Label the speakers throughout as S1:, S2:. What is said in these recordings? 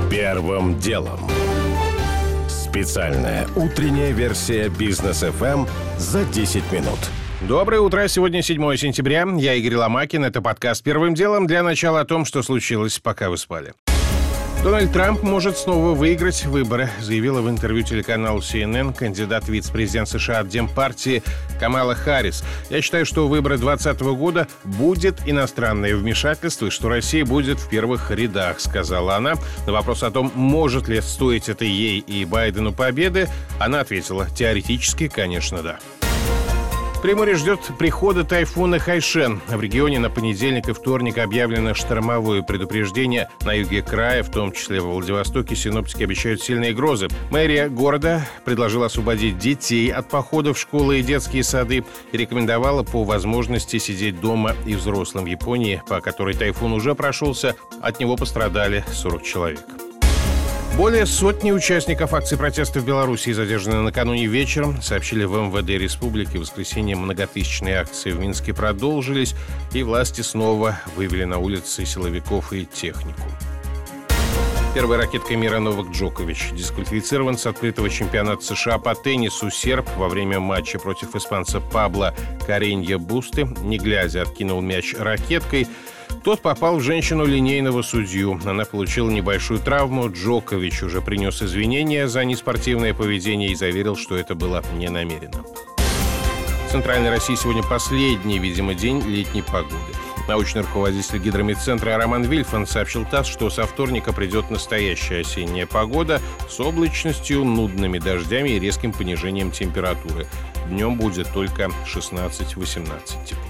S1: Первым делом. Специальная утренняя версия Бизнес ФМ за 10 минут.
S2: Доброе утро. Сегодня 7 сентября. Я Игорь Ломакин. Это подкаст «Первым делом». Для начала о том, что случилось, пока вы спали. Дональд Трамп может снова выиграть выборы, заявила в интервью телеканалу CNN кандидат в вице-президент США от Демпартии Камала Харрис. «Я считаю, что выборы 2020 года будет иностранное вмешательство и что Россия будет в первых рядах», сказала она. На вопрос о том, может ли стоить это ей и Байдену победы, она ответила: теоретически, конечно, да. Приморье ждет прихода тайфуна Хайшен. В регионе на понедельник и вторник объявлено штормовое предупреждение. На юге края, в том числе во Владивостоке, синоптики обещают сильные грозы. Мэрия города предложила освободить детей от походов в школы и детские сады и рекомендовала по возможности сидеть дома и взрослым. В Японии, по которой тайфун уже прошелся, от него пострадали 40 человек. Более сотни участников акции протеста в Беларуси задержаны накануне вечером, сообщили в МВД республики. В воскресенье многотысячные акции в Минске продолжились, и власти снова вывели на улицы силовиков и технику. Первой ракеткой мира Новак Джокович дисквалифицирован с открытого чемпионата США по теннису. Серб во время матча против испанца Пабло Каренья Бусты, не глядя, откинул мяч ракеткой. Тот попал в женщину линейного судью. Она получила небольшую травму. Джокович уже принес извинения за неспортивное поведение и заверил, что это было не намеренно. В Центральной России сегодня последний, видимо, день летней погоды. Научный руководитель гидрометцентра Роман Вильфанд сообщил ТАСС, что со вторника придет настоящая осенняя погода с облачностью, нудными дождями и резким понижением температуры. Днем будет только 16-18 тепла.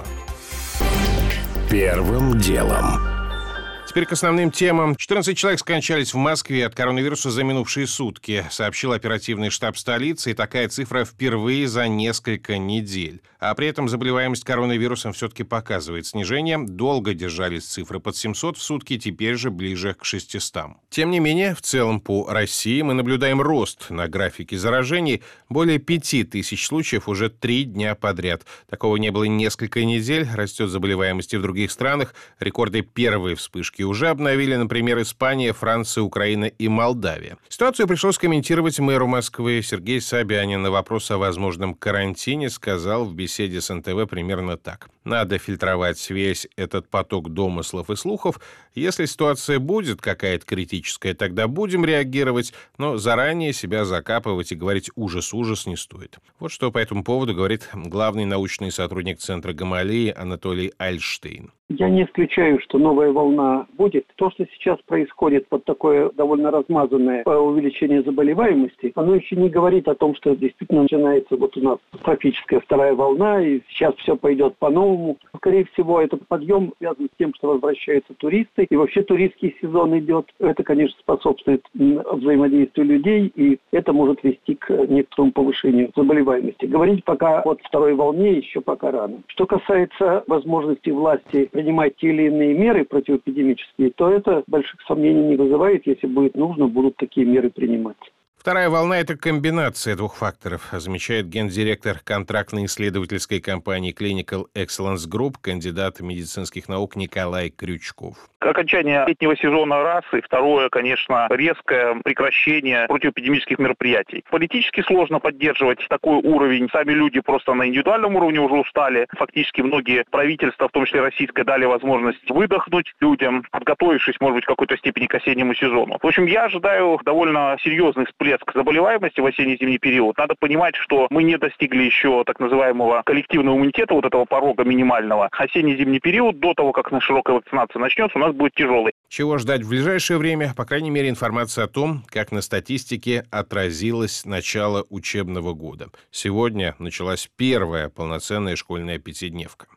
S1: Первым делом.
S2: Теперь к основным темам. 14 человек скончались в Москве от коронавируса за минувшие сутки, сообщил оперативный штаб столицы, и такая цифра впервые за несколько недель. А при этом заболеваемость коронавирусом все-таки показывает снижение. Долго держались цифры под 700 в сутки, теперь же ближе к 600. Тем не менее, в целом по России мы наблюдаем рост на графике заражений. Более 5000 случаев уже 3 дня подряд. Такого не было несколько недель. Растет заболеваемость и в других странах. Рекорды первой вспышки уже обновили, например, Испания, Франция, Украина и Молдавия. Ситуацию пришлось комментировать мэру Москвы. Сергей Собянин на вопрос о возможном карантине сказал в беседе с НТВ примерно так. Надо фильтровать весь этот поток домыслов и слухов. Если ситуация будет какая-то критическая, тогда будем реагировать, но заранее себя закапывать и говорить «ужас-ужас» не стоит. Вот что по этому поводу говорит главный научный сотрудник Центра Гамалеи Анатолий Альштейн.
S3: Я не исключаю, что новая волна будет. То, что сейчас происходит, вот такое довольно размазанное увеличение заболеваемости, оно еще не говорит о том, что действительно начинается вот у нас тропическая вторая волна, и сейчас все пойдет по-новому. Скорее всего, этот подъем связан с тем, что возвращаются туристы, и вообще туристский сезон идет. Это, конечно, способствует взаимодействию людей, и это может вести к некоторому повышению заболеваемости. Говорить пока о второй волне еще пока рано. Что касается возможности власти принимать те или иные меры противоэпидемические, то это больших сомнений не вызывает. Если будет нужно, будут такие меры принимать.
S2: Вторая волна – это комбинация двух факторов, замечает гендиректор контрактно-исследовательской компании Clinical Excellence Group, кандидат медицинских наук Николай Крючков.
S4: Окончание летнего сезона раз, и второе, конечно, резкое прекращение противоэпидемических мероприятий. Политически сложно поддерживать такой уровень. Сами люди просто на индивидуальном уровне уже устали. Фактически многие правительства, в том числе российское, дали возможность выдохнуть людям, подготовившись, может быть, в какой-то степени к осеннему сезону. В общем, я ожидаю довольно серьезный всплеск заболеваемости в осенне-зимний период. Надо понимать, что мы не достигли еще так называемого коллективного иммунитета, вот этого порога минимального. Осенне-зимний период, до того, как широкая вакцинация начнется, у нас будет тяжелый.
S2: Чего ждать в ближайшее время? По крайней мере, информация о том, как на статистике отразилось начало учебного года. Сегодня началась первая полноценная школьная пятидневка.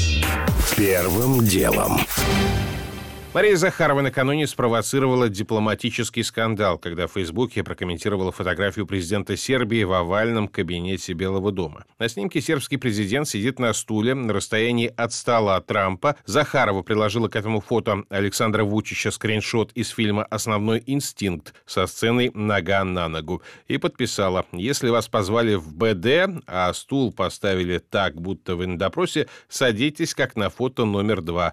S1: Первым делом.
S2: Мария Захарова накануне спровоцировала дипломатический скандал, когда в Фейсбуке прокомментировала фотографию президента Сербии в овальном кабинете Белого дома. На снимке сербский президент сидит на стуле на расстоянии от стола Трампа. Захарова приложила к этому фото Александра Вучича скриншот из фильма «Основной инстинкт» со сценой «Нога на ногу» и подписала: «Если вас позвали в БД, а стул поставили так, будто вы на допросе, садитесь как на фото номер 2.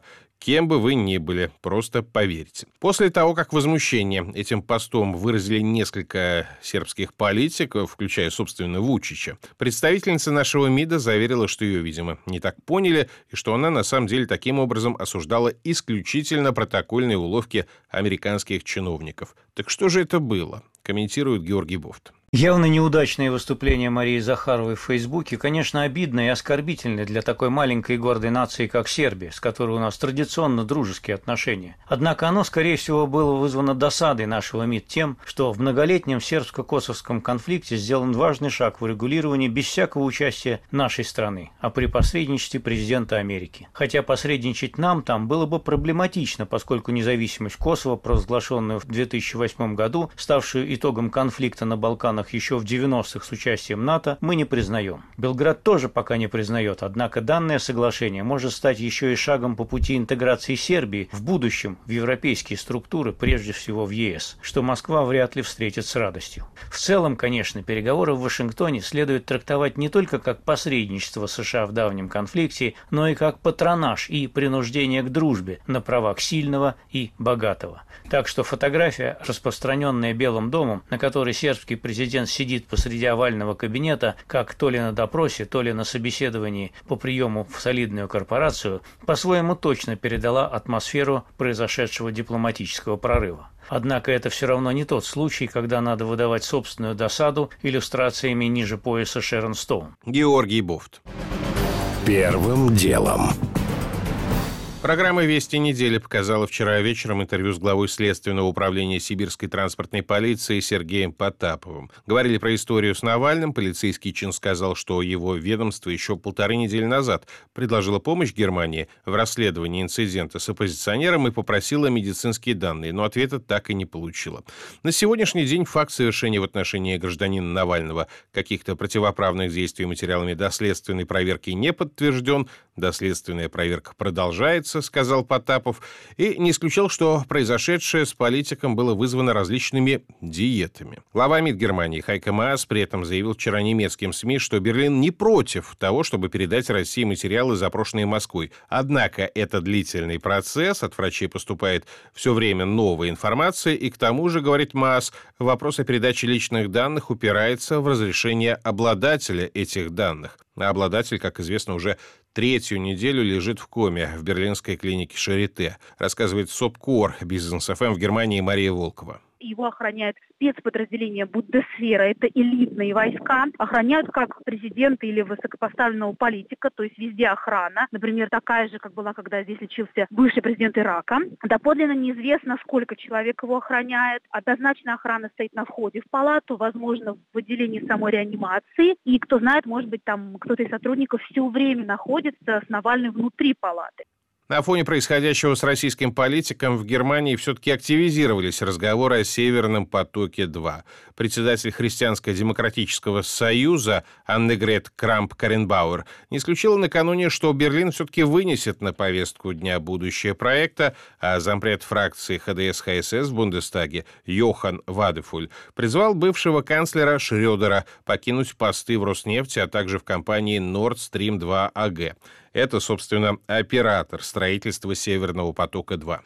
S2: кем бы вы ни были, просто поверьте. После того, как возмущение этим постом выразили несколько сербских политиков, включая, собственно, Вучича, представительница нашего МИДа заверила, что ее, видимо, не так поняли, и что она на самом деле таким образом осуждала исключительно протокольные уловки американских чиновников. Так что же это было? Комментирует Георгий Бофт.
S5: Явно неудачное выступление Марии Захаровой в Фейсбуке, конечно, обидно и оскорбительно для такой маленькой и гордой нации, как Сербия, с которой у нас традиционно дружеские отношения. Однако оно, скорее всего, было вызвано досадой нашего МИД тем, что в многолетнем сербско-косовском конфликте сделан важный шаг в урегулировании без всякого участия нашей страны, а при посредничестве президента Америки. Хотя посредничать нам там было бы проблематично, поскольку независимость Косово, провозглашенную в 2008 году, ставшую итогом конфликта на Балканах еще в 90-х с участием НАТО, мы не признаем. Белград тоже пока не признает, однако данное соглашение может стать еще и шагом по пути интеграции Сербии в будущем в европейские структуры, прежде всего в ЕС, что Москва вряд ли встретит с радостью. В целом, конечно, переговоры в Вашингтоне следует трактовать не только как посредничество США в давнем конфликте, но и как патронаж и принуждение к дружбе на правах сильного и богатого. Так что фотография, распространенная Белым домом, на которой сербский президент сидит посреди овального кабинета, как то ли на допросе, то ли на собеседовании по приему в солидную корпорацию, по-своему точно передала атмосферу произошедшего дипломатического прорыва. Однако это все равно не тот случай, когда надо выдавать собственную досаду иллюстрациями ниже пояса Шерон Стоун.
S2: Георгий Бофт.
S1: Первым делом.
S2: Программа «Вести недели» показала вчера вечером интервью с главой Следственного управления Сибирской транспортной полиции Сергеем Потаповым. Говорили про историю с Навальным. Полицейский чин сказал, что его ведомство еще 1,5 недели назад предложило помощь Германии в расследовании инцидента с оппозиционером и попросило медицинские данные, но ответа так и не получила. На сегодняшний день факт совершения в отношении гражданина Навального каких-то противоправных действий материалами доследственной проверки не подтвержден. Доследственная проверка продолжается, сказал Потапов, и не исключал, что произошедшее с политиком было вызвано различными диетами. Глава МИД Германии Хайко Маас при этом заявил вчера немецким СМИ, что Берлин не против того, чтобы передать России материалы, запрошенные Москвой. Однако это длительный процесс, от врачей поступает все время новая информация, и к тому же, говорит Маас, вопрос о передаче личных данных упирается в разрешение обладателя этих данных. А обладатель, как известно, уже 3-ю неделю лежит в коме в берлинской клинике Шарите, рассказывает СОПКОР Бизнес ФМ в Германии Мария Волкова.
S6: Его охраняет спецподразделение Бундесвера, это элитные войска, охраняют как президента или высокопоставленного политика, то есть везде охрана. Например, такая же, как была, когда здесь лечился бывший президент Ирака. Доподлинно неизвестно, сколько человек его охраняет. Однозначно охрана стоит на входе в палату, возможно, в отделении самой реанимации. И кто знает, может быть, там кто-то из сотрудников все время находится с Навальным внутри палаты.
S2: На фоне происходящего с российским политиком в Германии все-таки активизировались разговоры о «Северном потоке-2». Председатель Христианско-демократического союза Аннегрет Крамп-Каренбауэр не исключила накануне, что Берлин все-таки вынесет на повестку дня будущее проекта, а зампред фракции ХДС-ХСС в Бундестаге Йохан Вадефуль призвал бывшего канцлера Шрёдера покинуть посты в Роснефти, а также в компании Nord Stream 2 AG. Это, собственно, оператор строительства «Северного потока-2».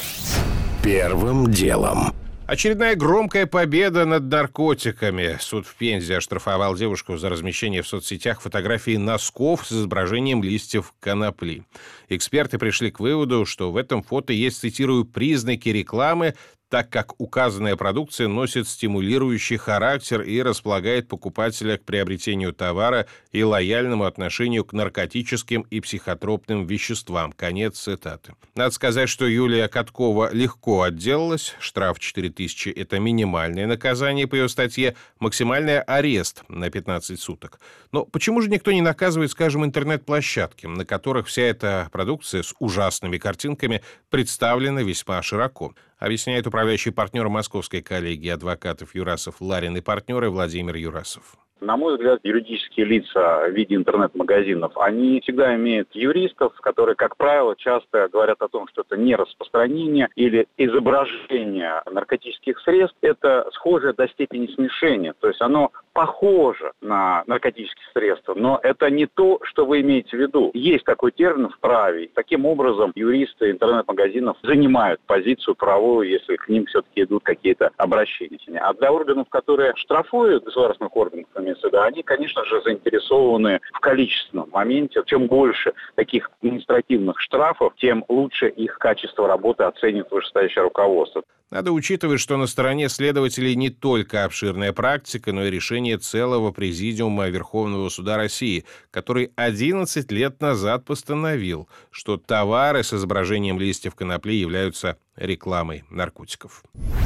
S1: Первым делом.
S2: Очередная громкая победа над наркотиками. Суд в Пензе оштрафовал девушку за размещение в соцсетях фотографий носков с изображением листьев конопли. Эксперты пришли к выводу, что в этом фото есть, цитирую, «признаки рекламы», так как указанная продукция носит стимулирующий характер и располагает покупателя к приобретению товара и лояльному отношению к наркотическим и психотропным веществам. Конец цитаты. Надо сказать, что Юлия Каткова легко отделалась. Штраф 4000 – это минимальное наказание по ее статье, максимальный арест на 15 суток. Но почему же никто не наказывает, скажем, интернет-площадки, на которых вся эта продукция с ужасными картинками представлена весьма широко? Объясняет управляющий партнер московской коллегии адвокатов Юрасов Ларин и партнеры Владимир Юрасов.
S7: На мой взгляд, юридические лица в виде интернет-магазинов, они всегда имеют юристов, которые, как правило, часто говорят о том, что это не распространение или изображение наркотических средств. Это схожее до степени смешения. То есть оно похоже на наркотические средства, но это не то, что вы имеете в виду. Есть такой термин в праве. Таким образом, юристы интернет-магазинов занимают позицию правовую, если к ним все-таки идут какие-то обращения. А для органов, которые штрафуют, государственных органов, они, конечно же, заинтересованы в количественном моменте. Чем больше таких административных штрафов, тем лучше их качество работы оценит вышестоящее руководство.
S2: Надо учитывать, что на стороне следователей не только обширная практика, но и решение целого Президиума Верховного суда России, который 11 лет назад постановил, что товары с изображением листьев конопли являются рекламой наркотиков.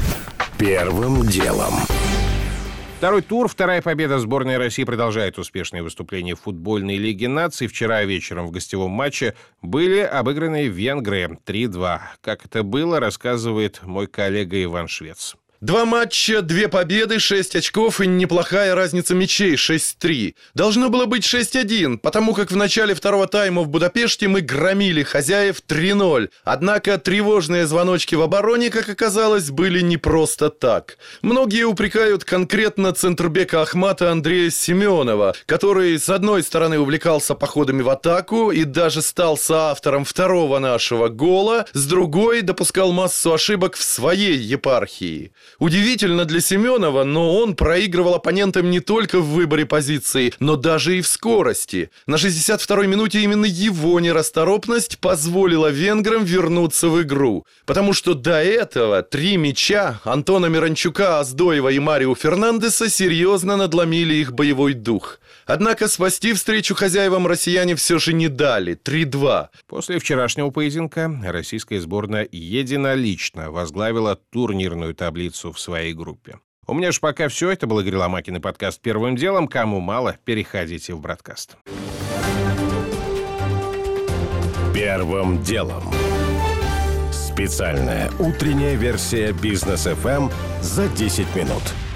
S1: Первым делом.
S2: Второй тур, вторая победа сборной России продолжает успешные выступления в футбольной лиге наций. Вчера вечером в гостевом матче были обыграны Венгры 3-2. Как это было, рассказывает мой коллега Иван Швец.
S8: 2 матча, 2 победы, 6 очков и неплохая разница мячей 6-3. Должно было быть 6-1, потому как в начале второго тайма в Будапеште мы громили хозяев 3-0. Однако тревожные звоночки в обороне, как оказалось, были не просто так. Многие упрекают конкретно центрбека Ахмата Андрея Семенова, который с одной стороны увлекался походами в атаку и даже стал соавтором второго нашего гола, с другой допускал массу ошибок в своей епархии. Удивительно для Семенова, но он проигрывал оппонентам не только в выборе позиции, но даже и в скорости. На 62-й минуте именно его нерасторопность позволила венграм вернуться в игру. Потому что до этого 3 мяча Антона Миранчука, Оздоева и Марио Фернандеса серьезно надломили их боевой дух. Однако спасти встречу хозяевам россияне все же не дали. 3-2.
S2: После вчерашнего поединка российская сборная единолично возглавила турнирную таблицу в своей группе. У меня же пока все. Это был Игорь Ломакин и подкаст «Первым делом». Кому мало, переходите в Бродкаст.
S1: Первым делом. Специальная утренняя версия «Бизнес ФМ» за 10 минут.